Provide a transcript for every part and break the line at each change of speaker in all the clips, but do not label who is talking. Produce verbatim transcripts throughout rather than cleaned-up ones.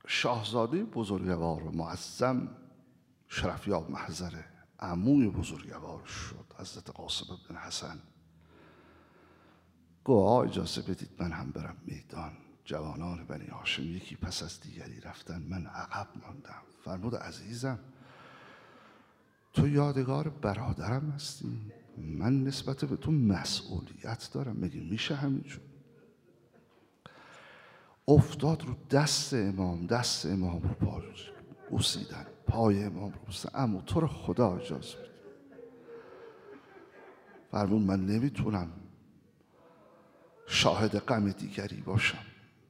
شاهزاده بزرگوار و معظم شرفیاب محضر عموی بزرگوار شد، حضرت قاسم بن حسن. گفت اجازه بدید من هم برم میدان. جوانان بنی هاشم یکی پس از دیگری رفتن، من عقب ماندم. فرمود عزیزم تو یادگار برادرم هستی، من نسبت به تو مسئولیت دارم، مگه میشه همینجور؟ افتاد رو دست امام، دست امام رو پا بوسیدن، پای امام رو بوسیدن. اما تو رو خدا اجازه بده. فرمود من نمیتونم شاهد غم دیگری باشم.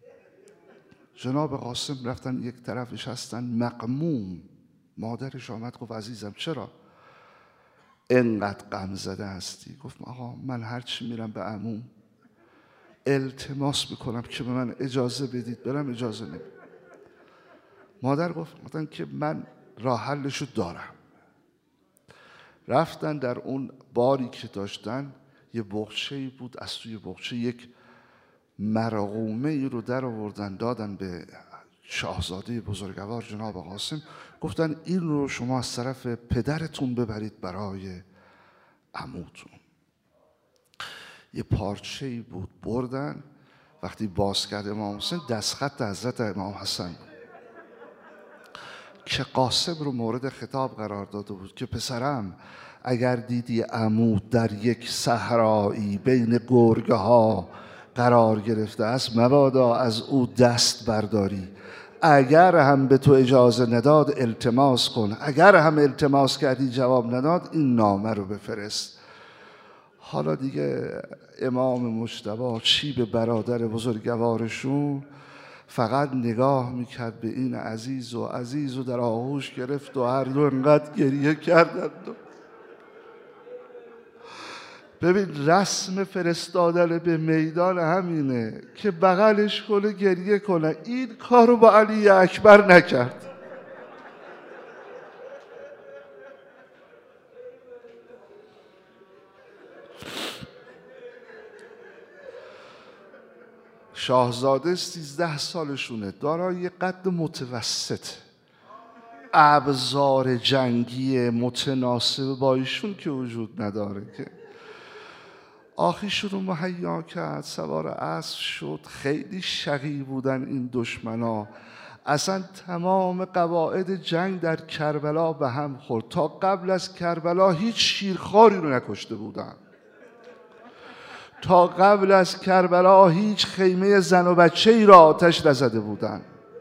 جناب قاسم رفتن یک طرفش هستن مغموم. مادرش آمد گفت عزیزم چرا اینقدر غم زده هستی؟ گفت آقا من هرچی میرم به عموم التماس میکنم که به من اجازه بدید برم، اجازه نمید. مادر گفت مثلا که من راه حلشو دارم. رفتن در اون باری که داشتن، یه بغچه‌ای بود، از توی بغچه یک مرقومه ای رو در آوردن دادن به شاهزاده بزرگوار جناب قاسم. گفتن این رو شما از طرف پدرتون ببرید برای عموتون. یه پارچه‌ای بود بردن. وقتی باز کرد امام حسین، دستخط حضرت امام حسن بود که قاسم رو مورد خطاب قرار داده بود که پسرم اگر دیدی عمو در یک صحرایی بین گرگه ها قرار گرفته است، مبادا از او دست برداری. اگر هم به تو اجازه نداد التماس کن، اگر هم التماس کردی جواب نداد این نامه رو بفرست. حالا دیگه امام مجتبی چی به برادر بزرگوارشون، فقط نگاه میکرد به این عزیز و عزیز و در آغوش گرفت و هر دو انقدر گریه کردند. ببین رسم فرستادن به میدان همینه که بغلش کنه گریه کنه. این کارو با علی اکبر نکرد. شاهزاده سیزده سالشونه، دارای قد متوسط، ابزار جنگی متناسب با ایشون که وجود نداره که آخیشون رو مهیا کرد، سوار اسب شد. خیلی شقی بودن این دشمنا، اصلا تمام قواعد جنگ در کربلا به هم خورد. تا قبل از کربلا هیچ شیرخواری رو نکشته بودن، تا قبل از کربلا هیچ خیمه زن و بچه ای را آتش نزده بودن،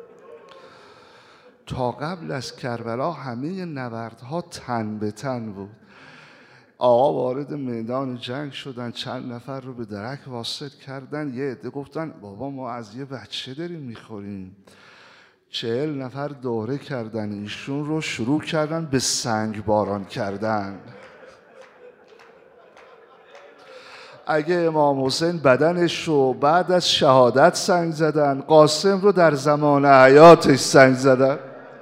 تا قبل از کربلا همه نبردها تن به تن بود. آقا وارد میدان جنگ شدن، چند نفر رو به درک واسط کردن. یه عده گفتن بابا ما از یه بچه داریم میخوریم. چهل نفر دوره کردن ایشون رو، شروع کردن به سنگ باران کردن. اگه امام حسین بدنش رو بعد از شهادت سنگ زدن، قاسم رو در زمان حیاتش سنگ زدن.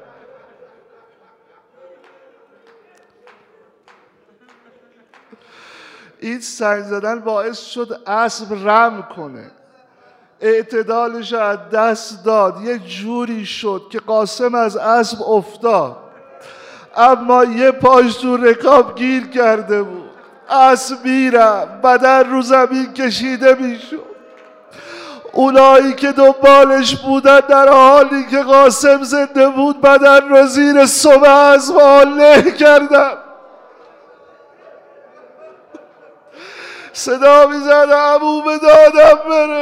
این سنگ زدن باعث شد اسب رم کنه، اعتدالش از دست داد، یه جوری شد که قاسم از اسب افتاد، اما یه پاش تو رکاب گیر کرده بود. اسب میرم، بدن رو زمین کشیده میشد. اونایی که دنبالش بودن در حالی که قاسم زنده بود بدن رو زیر سم اسب له کردن. صدا میزد عمو به دادم